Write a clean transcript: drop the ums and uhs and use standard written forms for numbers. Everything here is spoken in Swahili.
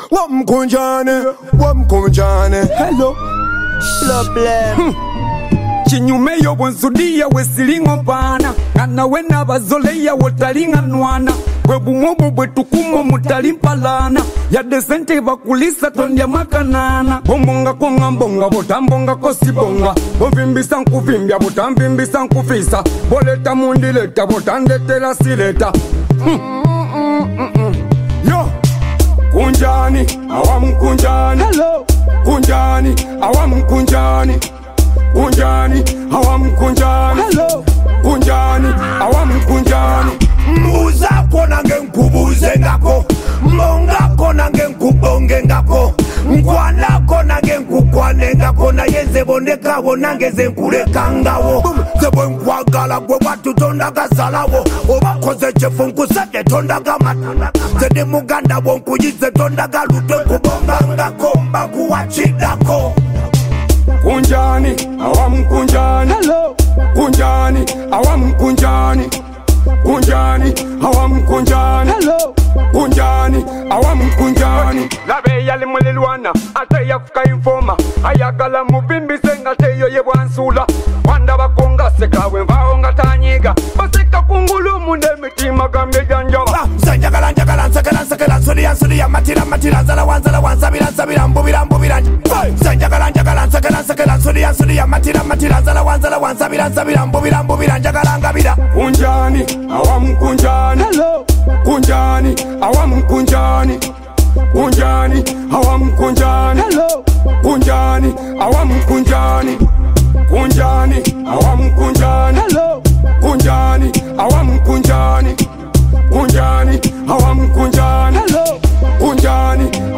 Wamkunjane. Hello. Problem. Chinyume yo bwensudia wesilingo pana. Kana wena bazoleya wotalinga nwana. Bwebumobo bwetukumo mutalimpalana. Ya desente bakulisa tondia makanana. Bombonga konga mbonga botambonga kosibonga. Bovimbisa nkuvimbia botambimbisa nkufisa. Boleta mundileta botandetela sileta. Yo Kunjani, awamkunjani. Hello. Kunjani, awamkunjani. Kunjani, awamkunjani. Hello. Kunjani, awamkunjani. Muza kona ngenkubuze ngako. Monga kona ngenkubonge ngako. Nkwana kona ngenkukwane ngako. Na yenze bondeka wonange zenkuleka ngawo. Zebo nkwagala gwe watu tondaga salawo. Obakoze chefu nkusade tondaga mata. Zede muganda wonkujize tondaga lute kubonga ngako. Mbagu wachidako. Kunjani, awamkunjani. Hello. Kunjani, awamkunjani. Kunjani, awamkunjani. Hello. Kunjani, awamkunjani. Labe yali mulilwana, ate yafuka informa. Ayagala mubimbi senga teyo yebwansula. Wanda bakonga sekawe mvaonga tanyiga. Baseka kungulu munde mitima gambe janjaba. Sanjagala njagala sakala sulia matira zala wanzabira mbubira. Sanjagala njagala sakala sulia matira zala wanzabira mbubira njagala ngabira. Kunjani, awamkunjani. Hello. Kunjani, awamkunjani. Kunjani, awamkunjani. Hello. Kunjani, awamkunjani. Kunjani, awamkunjani. Hello. Kunjani, awamkunjani. Kunjani, awamkunjani. Hello. Kunjani,